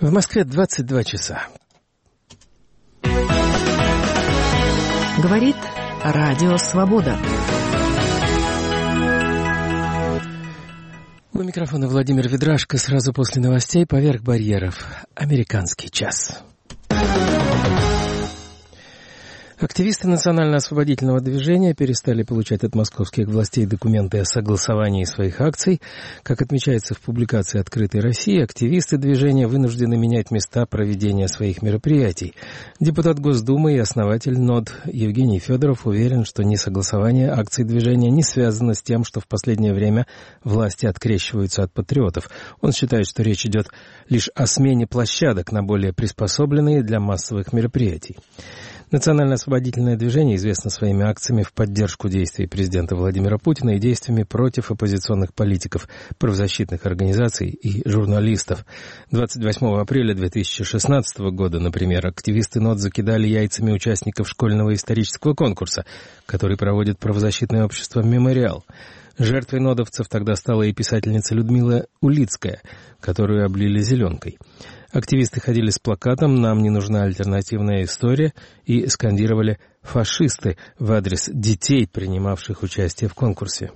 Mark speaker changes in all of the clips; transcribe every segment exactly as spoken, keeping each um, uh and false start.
Speaker 1: В Москве двадцать два часа.
Speaker 2: Говорит Радио Свобода.
Speaker 1: У микрофона Владимир Ведрашко. Сразу после новостей «Поверх барьеров». Американский час. Активисты национально-освободительного движения перестали получать от московских властей документы о согласовании своих акций. Как отмечается в публикации «Открытой России», активисты движения вынуждены менять места проведения своих мероприятий. Депутат Госдумы и основатель НОД Евгений Федоров уверен, что несогласование акций движения не связано с тем, что в последнее время власти открещиваются от патриотов. Он считает, что речь идет лишь о смене площадок на более приспособленные для массовых мероприятий. Национально-освободительное движение известно своими акциями в поддержку действий президента Владимира Путина и действиями против оппозиционных политиков, правозащитных организаций и журналистов. двадцать восьмого апреля две тысячи шестнадцатого года, например, активисты НОД закидали яйцами участников школьного исторического конкурса, который проводит правозащитное общество «Мемориал». Жертвой нодовцев тогда стала и писательница Людмила Улицкая, которую облили зеленкой. Активисты ходили с плакатом «Нам не нужна альтернативная история» и скандировали «фашисты» в адрес детей, принимавших участие в конкурсе.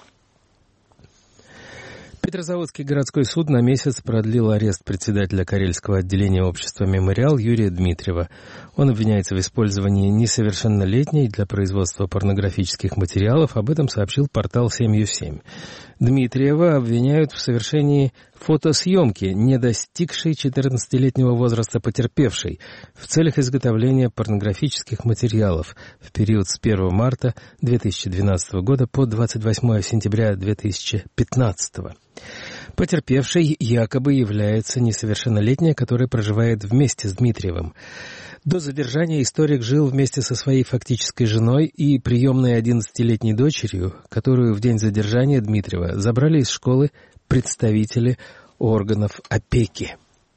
Speaker 1: Петрозаводский городской суд на месяц продлил арест председателя Карельского отделения общества «Мемориал» Юрия Дмитриева. Он обвиняется в использовании несовершеннолетней для производства порнографических материалов. Об этом сообщил портал семью семь. Дмитриева обвиняют в совершении фотосъемки, не достигшей четырнадцатилетнего возраста потерпевшей, в целях изготовления порнографических материалов в период с первого марта две тысячи двенадцатого года по двадцать восьмого сентября две тысячи пятнадцатого. Потерпевшей якобы является несовершеннолетняя, которая проживает вместе с Дмитриевым. До задержания историк жил вместе со своей фактической женой и приемной одиннадцатилетней дочерью, которую в день задержания Дмитриева забрали из школы представители органов опеки.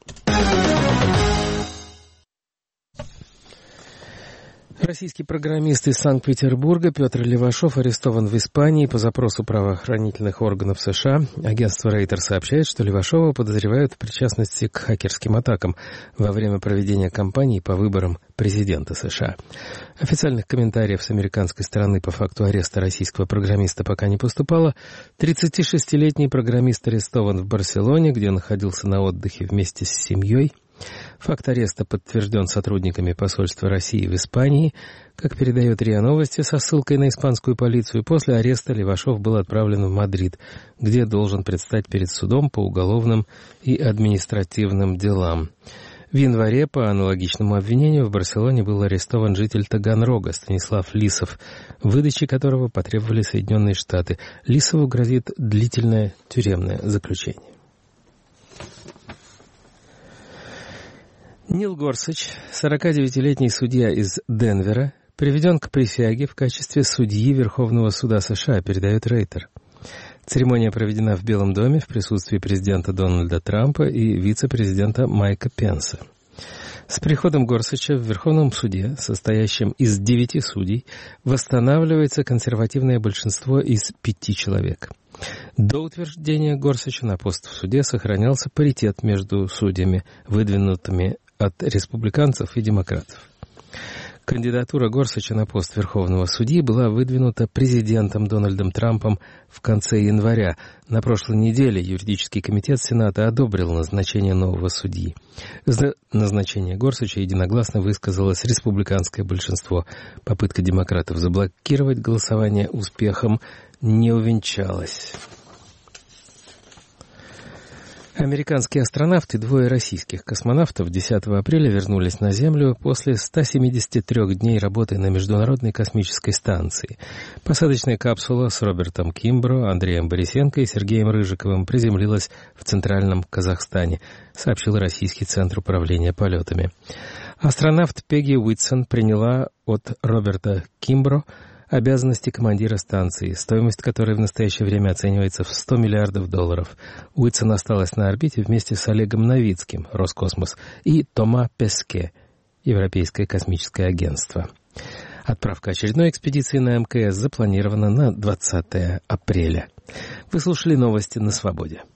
Speaker 1: Российский программист из Санкт-Петербурга Петр Левашов арестован в Испании по запросу правоохранительных органов США. Агентство Рейтер сообщает, что Левашова подозревают в причастности к хакерским атакам во время проведения кампании по выборам президента США. Официальных комментариев с американской стороны по факту ареста российского программиста пока не поступало. тридцатишестилетний программист арестован в Барселоне, где находился на отдыхе вместе с семьей. Факт ареста подтвержден сотрудниками посольства России в Испании. Как передает РИА Новости со ссылкой на испанскую полицию, после ареста Левашов был отправлен в Мадрид, где должен предстать перед судом по уголовным и административным делам. В январе по аналогичному обвинению в Барселоне был арестован житель Таганрога Станислав Лисов, выдачи которого потребовали Соединенные Штаты. Лисову грозит длительное тюремное заключение. Нил Горсач, сорокадевятилетний судья из Денвера, приведен к присяге в качестве судьи Верховного суда США, передает Рейтер. Церемония проведена в Белом доме в присутствии президента Дональда Трампа и вице-президента Майка Пенса. С приходом Горсача в Верховном суде, состоящем из девяти судей, восстанавливается консервативное большинство из пяти человек. До утверждения Горсача на пост в суде сохранялся паритет между судьями, выдвинутыми от республиканцев и демократов. Кандидатура Горсача на пост Верховного судьи была выдвинута президентом Дональдом Трампом в конце января. На прошлой неделе юридический комитет Сената одобрил назначение нового судьи. За назначение Горсача единогласно высказалось республиканское большинство. Попытка демократов заблокировать голосование успехом не увенчалась. Американские астронавты и двое российских космонавтов десятого апреля вернулись на Землю после ста семидесяти трёх дней работы на Международной космической станции. Посадочная капсула с Робертом Кимбро, Андреем Борисенко и Сергеем Рыжиковым приземлилась в центральном Казахстане, сообщил Российский центр управления полетами. Астронавт Пегги Уитсон приняла от Роберта Кимбро обязанности командира станции, стоимость которой в настоящее время оценивается в сто миллиардов долларов. Уитсон осталась на орбите вместе с Олегом Новицким, Роскосмос, и Тома Песке, Европейское космическое агентство. Отправка очередной экспедиции на эм ка эс запланирована на двадцатое апреля. Вы слушали новости на Свободе.